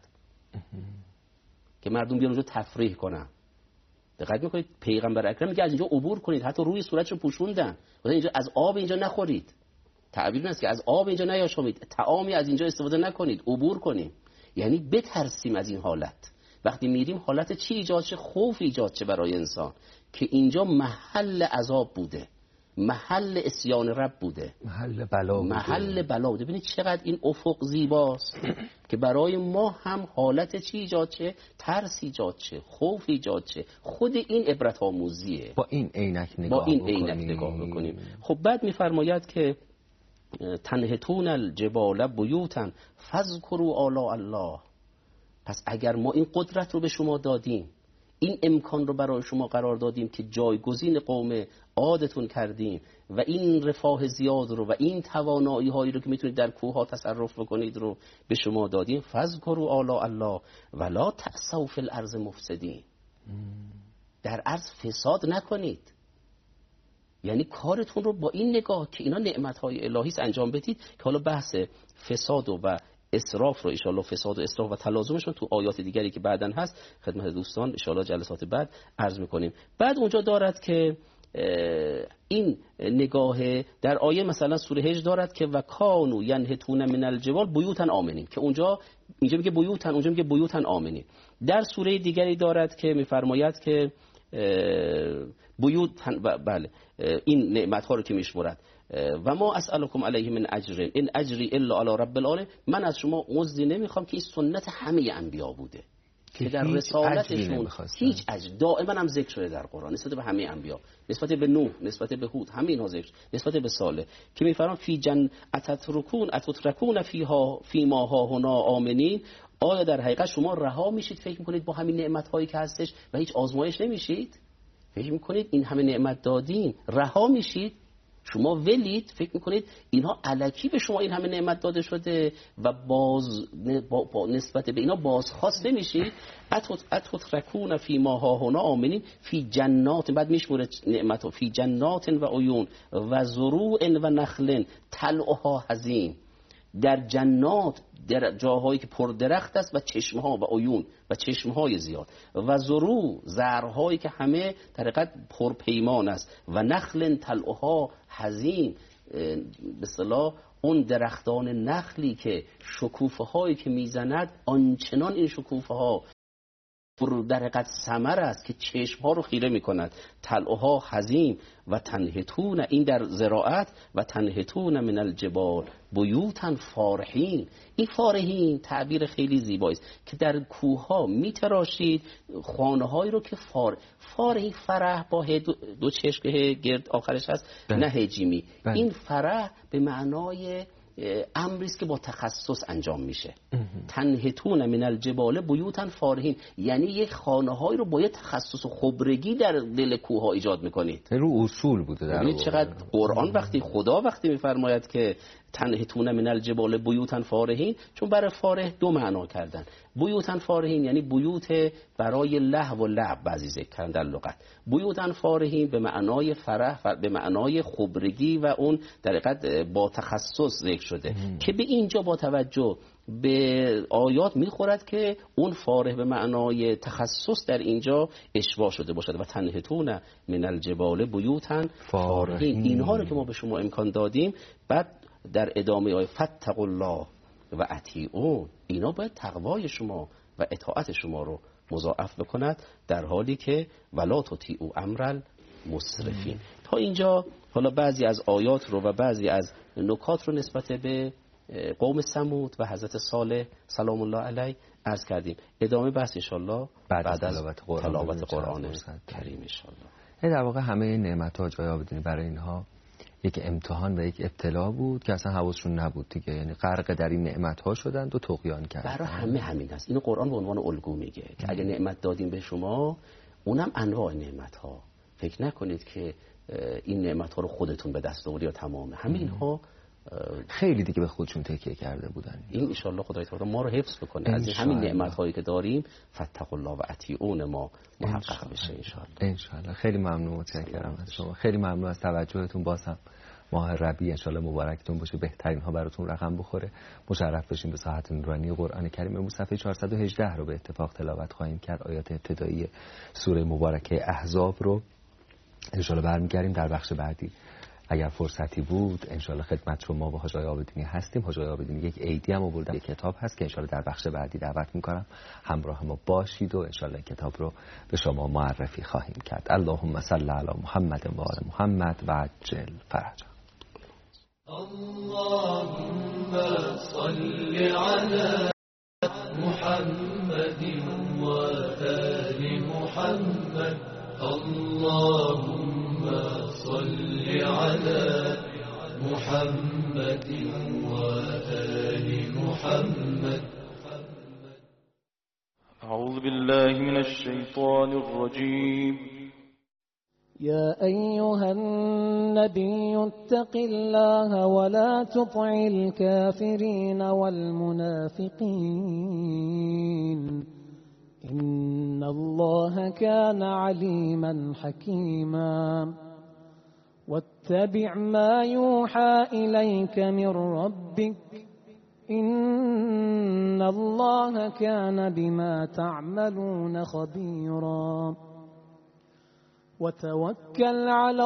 که مردم بیان اونجا تفریح کنن. دقت میکنید پیغمبر اکرم میگه از اینجا عبور کنید، حتی روی صورتشو پوشوندن، مثلا اینجا از آب اینجا نخورید، تعبیر این است که از آب اینجا نیاشامید، طعامی از اینجا استفاده نکنید، عبور کنیم. یعنی بترسیم از این حالت. وقتی میریم حالت چی ایجاد شه؟ خوف ایجاد شه برای انسان که اینجا محل عذاب بوده، محل اسیان رب بوده، محل بلا بوده. محل بلا بوده. ببینید چقدر این افق زیباست که برای ما هم حالت چی ایجاد شه؟ ترس ایجاد شه، خوف ایجاد شه. خود این عبرت آموزیه. با این عینک نگاه با این بکنیم. عینک نگاه بکنیم. خب بعد میفرماید که تنحتون الجبال بیوتا فاذکروا آلاء الله. پس اگر ما این قدرت رو به شما دادیم، این امکان رو برای شما قرار دادیم که جایگزین قوم عادتون کردیم و این رفاه زیاد رو و این توانایی هایی رو که میتونید در کوه ها تصرف بکنید رو به شما دادیم، فاذکروا آلاء الله ولا تعثوا فی الارض مفسدین. در ارض فساد نکنید. یعنی کارتون رو با این نگاه که اینا نعمت‌های الهی است انجام بدید. که حالا بحث فساد و اسراف رو ان شاء الله، فساد و اسراف و تلازمشون تو آیات دیگری که بعداً هست خدمت دوستان ان شاء الله جلسات بعد عرض می‌کنیم. بعد اونجا دارد که این نگاه در آیه مثلا سوره هجر دارد که و کانوا ینحتون من الجبال بیوتا آمنین، که اونجا اینجا میگه بیوتا، اونجا میگه بیوتا آمنین. در سوره دیگری دارد که میفرماید که بیوت، بله این نعمت ها رو که میشمرد و ما اسألکم علیه من اجر این اجری الا علی رب العالمین. من از شما مزدی نمیخوام، که این سنت همه انبیا بوده که در رسالتشون هیچ اجر دائما هم ذکر شده در قرآن نسبت به همه انبیا، نسبت به نوح، نسبت به هود، همه اینها ذکر، نسبت به صالح که میفرمان فی جن اتترکون اتترکون فیها فیما ها هنا آمنین. آیا در حقیقت شما رها میشید فکر میکنید با همین نعمت هایی که هستش و هیچ آزمایش نمیشید؟ فکر میکنید این همه نعمت دادیم رها میشید؟ شما ولید فکر میکنید اینها الکی به شما این همه نعمت داده شده و باز با, با نسبت به اینا بازخواست نمیشید؟ اتترکون فی ما ها هنا آمنین فی جنات، بعد میشموره نعمت فی جنات و عیون و زروع و نخل طلعها حزیم. در جنات، در جاهایی که پر درخت است و چشمها و عیون و چشمهای زیاد و زروع، زرهایی که همه در حقیقت پر پیمان است و نخل طلعها حزیم، به اصطلاح اون درختان نخلی که شکوفه هایی که میزند آنچنان این شکوفه ها در حقیقت ثمر است که چشم ها رو خیره می کند. طلعها حزیم و تنحتون، این در زراعت، و تنحتون من الجبال بیوتا فارحین. این فارحین تعبیر خیلی زیبایی است که در کوه ها می تراشید خانه هایی رو که فار فارحی، فرح با دو, دو چشم که گرد آخرش هست، نه هجیمی. این فرح به معنای امری است که با تخصص انجام میشه. تنحتون من الجبال بیوتا فارحین، یعنی یک خانه‌هایی رو با یه تخصص و خبرگی در دل کوه‌ها ایجاد میکنید. رو اصول بوده در ببینید چقدر قرآن وقتی خدا وقتی میفرماید که تنحتون من الجبال بیوتا فارحین، چون برای فارح دو معنا کردن. بیوتا فارحین یعنی بیوت برای لهو و لعب، بعضی ذکر کردن در لغت. بیوتا فارحین به معنای فرح، به معنای خبرگی و اون در حقیقت با تخصص ذکر شده ام. که به اینجا با توجه به آیات میخورد که اون فارح به معنای تخصص در اینجا اشباع شده باشد. و تنحتون من الجبال بیوتا فارحین، اینها رو که ما به شما امکان دادیم. بعد در ادامه آیه فاتقوا الله و اطیعون، اینا باید تقوای شما و اطاعت شما رو مضاعف بکند، در حالی که ولا تطیعوا امر المسرفین. تا اینجا حالا بعضی از آیات رو و بعضی از نکات رو نسبت به قوم ثمود و حضرت صالح سلام الله علیه عرض کردیم. ادامه بحث ان شاء الله بعد, بعد از تلاوت قرآن, تلاوت قرآن کریم ان شاء الله. در واقع همه نعمت‌ها جای آبادانی برای اینها یک امتحان و یک ابتلا بود که اصلا حواسشون نبود دیگه، یعنی غرق در این نعمت‌ها شدند و طغیان کردند. برای همه همین است. اینو قرآن به عنوان الگو میگه که اگه نعمت دادیم به شما، اونم انواع نعمت‌ها. فکر نکنید که این نعمت ها رو خودتون به دست آوردید یا تمامه؟ همین ها خیلی دیگه به خودشون تکیه کرده بودن. این ان شاء الله خدای تعالی ما رو حفظ بکنه از این همین نعمت هایی که داریم. فتقوا الله و اطیعون ما محقق بشه ان شاء الله. ان شاء الله. خیلی ممنون، متشکرم از شما. خیلی ممنون از توجهتون. بازم ماه ربیع ان شاء الله مبارکتون باشه، بهترین ها براتون رقم بخوره، مشرف بشین به ساحت نورانی قرآن کریم. امروز صفحه چهارصد و هجده رو به اتفاق تلاوت خواهیم کرد. آیات ابتدایی سوره مبارکه احزاب رو ان شاء الله برمیگردیم در بخش بعدی. اگر فرصتی بود ان شاء الله خدمت شما با حاج آقای عابدینی هستیم. حاج آقای عابدینی یک ایدی هم آوردن، یک کتاب هست که ان شاء الله در بخش بعدی دعوت میکنم همراه ما باشید و ان شاء الله کتاب رو به شما معرفی خواهیم کرد. اللهم صل علی محمد و آل محمد و عجل فرجه. اللهم صل على محمد و آل محمد. اللهم صل على محمد و آل محمد. أعوذ بالله من الشيطان الرجيم. يا أيها النبي اتق الله ولا تطع الكافرين والمنافقين إن الله كان عليما حكيما. واتبع ما يوحى إليك من ربك إن الله كان بما تعملون خبيرا. وتوكل على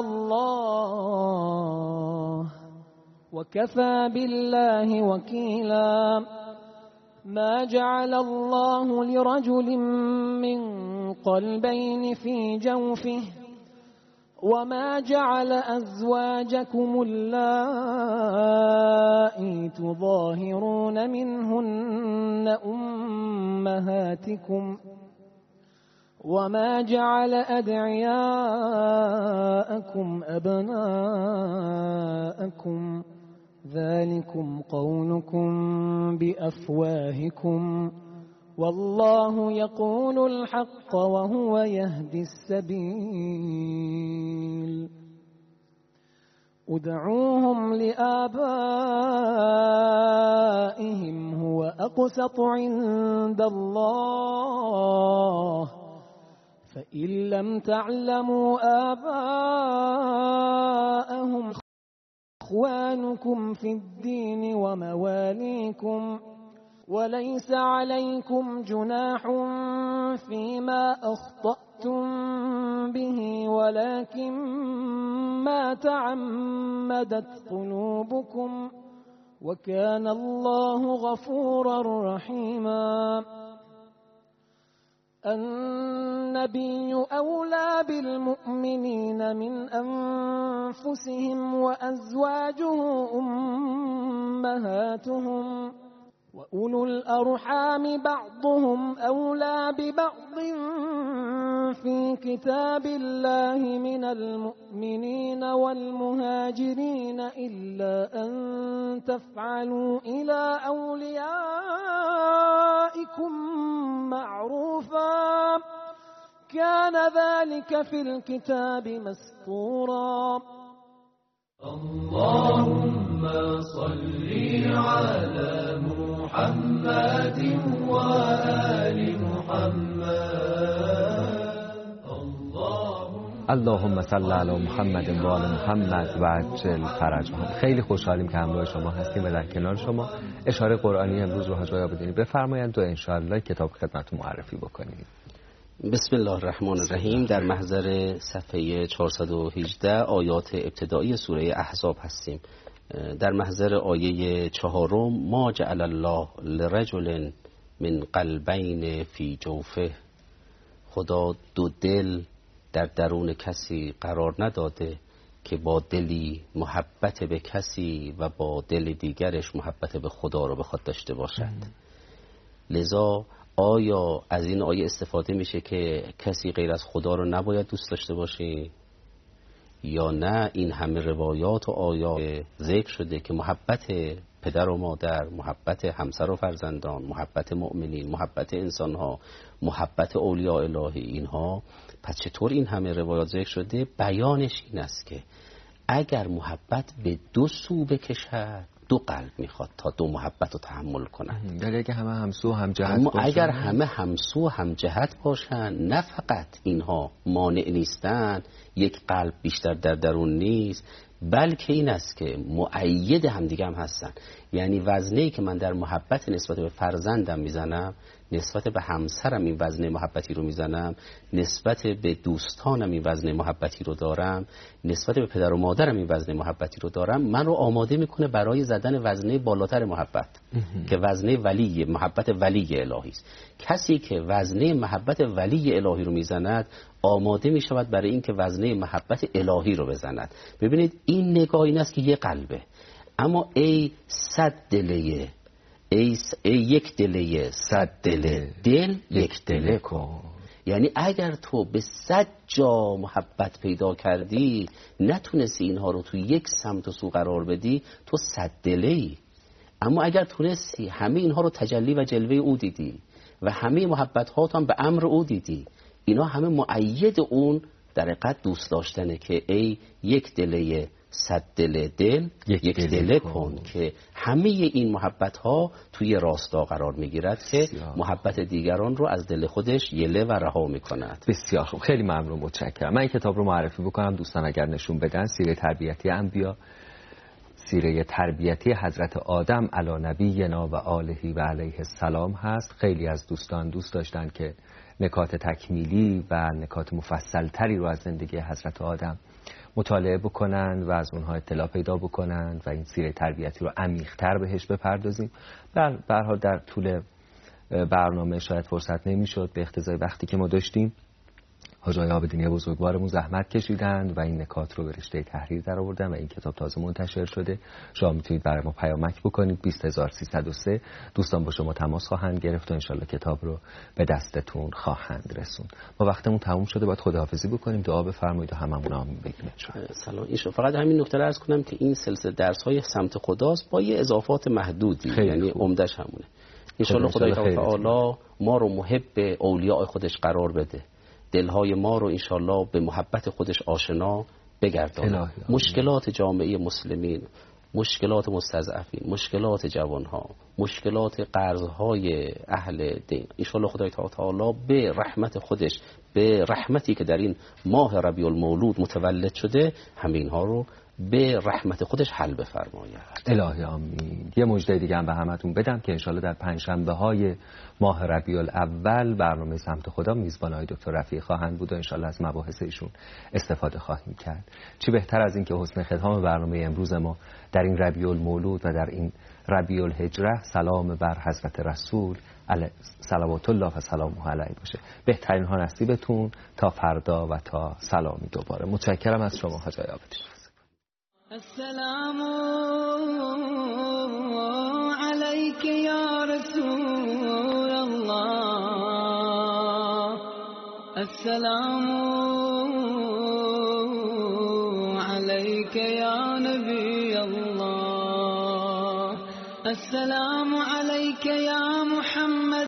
الله وكفى بالله وكيلا. ما جعل الله لرجل من قلبين في جوفه وما جعل أزواجكم اللائي تظاهرون منهن أمهاتكم وما جعل أدعياءكم أبناءكم ذلكم قولكم بأفواهكم والله يقول الحق وهو يهدي السبيل. ادعوهم لآبائهم هو أقسط عند الله فإن لم تعلموا آباءهم إخوانكم في الدين ومواليكم وليس عليكم جناح فيما أخطأتم به ولكن ما تعمدت قلوبكم وكان الله غفورا رحيما. النبي أولى بالمؤمنين من أنفسهم وأزواجه أمهاتهم وأولو الأرحام بعضهم أولى ببعض في كتاب الله من المؤمنين والمهاجرين إلا أن تفعلوا إلى أوليائكم معروفا كان ذلك في الكتاب مسطورا. اللهم صل على محمد وآل محمد. اللهم صل علی محمد و آل محمد و عجل فرجهم. خیلی خوشحالیم که همراه شما هستیم و در کنار شما. اشاره قرآنی امروز رو حاج آقای عابدینی بفرمایند و ان شاء الله کتاب خدمتتون معرفی بکنید. بسم الله الرحمن الرحیم. در محضر صفحه چهارصد و هجده آیات ابتدایی سوره احزاب هستیم. در محضر آیه چهارم ما جعل الله لرجل من قلبین فی جوفه. خدا دو دل در درون کسی قرار نداده که با دلی محبت به کسی و با دل دیگرش محبت به خدا رو بخواد داشته باشد. لذا آیا از این آیه استفاده میشه که کسی غیر از خدا رو نباید دوست داشته باشه؟ یا نه این همه روایات و آیات ذکر شده که محبت پدر و مادر، محبت همسر و فرزندان، محبت مؤمنین، محبت انسانها، محبت اولیاء الهی، اینها پس چطور این همه روایات ذکر شده؟ بیانش این است که اگر محبت به دو سو بکشد دو قلب میخواد تا دو محبت رو تحمل کنند. در اگه همه همسو هم جهت اما باشن، اگر همه همسو هم جهت باشن، نه فقط اینها مانع نیستن، یک قلب بیشتر در درون نیست، بلکه این است که مؤید همدیگه هم هستن. یعنی وزنه‌ای که من در محبت نسبت به فرزندم میزنم، نسبت به همسرم این وزنه محبتی رو میزنم، نسبت به دوستانم این وزنه محبتی رو دارم، نسبت به پدر و مادرم این وزنه محبتی رو دارم، من رو آماده میکنه برای زدن وزنه بالاتر محبت که وزنه ولی محبت ولی الهی است. کسی که وزنه محبت ولی الهی رو میزند آماده میشود برای اینکه وزنه محبت الهی رو بزند. ببینید این نگاه این است که یه قلبه، اما ای صد دله، ای, س... ای یک دله صد دله، دل یک دله کن. یعنی اگر تو به صد جا محبت پیدا کردی نتونستی اینها رو تو یک سمت و سو قرار بدی، تو صد دله ای. اما اگر تونستی همه اینها رو تجلی و جلوه او دیدی و همه محبت هات هم به امر او دیدی، اینا همه مؤید اون در حقیقت دوست داشتنه که ای یک دله صد دل دل یک, یک دله, دله کن که همه این محبت ها توی راستا قرار میگیرد که محبت دیگران رو از دل خودش یله و رها میکند. بسیار خوب، خیلی ممنون، متشکرم. من این کتاب رو معرفی بکنم دوستان اگر نشون بدن. سیره تربیتی انبیا، سیره تربیتی حضرت آدم علی نبینا و آله و علیه السلام هست. خیلی از دوستان دوست داشتن که نکات تکمیلی و نکات مفصل تری رو از زندگی حضرت آدم مطالعه بکنن و از اونها اطلاع پیدا بکنن و این سیره تربیتی رو عمیق‌تر بهش بپردازیم. به هر حال در طول برنامه شاید فرصت نمیشد به اقتضای وقتی که ما داشتیم. حاج آقای عابدینی بزرگوارمون زحمت کشیدند و این نکات رو به رشته تحریر در آوردن و این کتاب تازه منتشر شده. شما میتونید برای ما پیامک بکنید بیست هزار و سیصد و سه. دوستان با شما تماس خواهند گرفت و انشالله کتاب رو به دستتون خواهند رسوند. ما وقتمون تموم شده، باید خداحافظی بکنیم. دعا بفرمایید و هممون آمین بگیم. سلام. این فقط همین نکته رو عرض کنم که این سلسله درس‌های سمت خداست با یه اضافات محدودی، یعنی عمده‌اش همونه. انشالله خدای تعالی ما رو محب اولیاء خودش قرار بده، دلهای ما رو انشالله به محبت خودش آشنا بگرداند. مشکلات جامعه مسلمین، مشکلات مستضعفین، مشکلات جوانها، مشکلات قرضهای اهل دین، انشالله خدای تعالی به رحمت خودش، به رحمتی که در این ماه ربیع المولود متولد شده، همین ها رو به رحمت خودش حل بفرماید. الهی آمین. یه مژده دیگه هم به همتون بدم که انشالله در پنجشنبه های ماه ربیع الاول برنامه سمت خدا میزبانای دکتر رفیع خواهند بود و انشالله از مباحث ایشون استفاده خواهیم کرد. چی بهتر از این که حسن ختام برنامه امروز ما در این ربیع المولود و در این ربیع الهجره سلام بر حضرت رسول علیه صلوات الله و سلامه علیه باشه. بهترین ها نصیبتون تا فردا و تا سلامی دوباره. متشکرم از شما حاج آقای عابدی. السلام عليك يا رسول الله، السلام عليك يا نبي الله، السلام عليك يا محمد.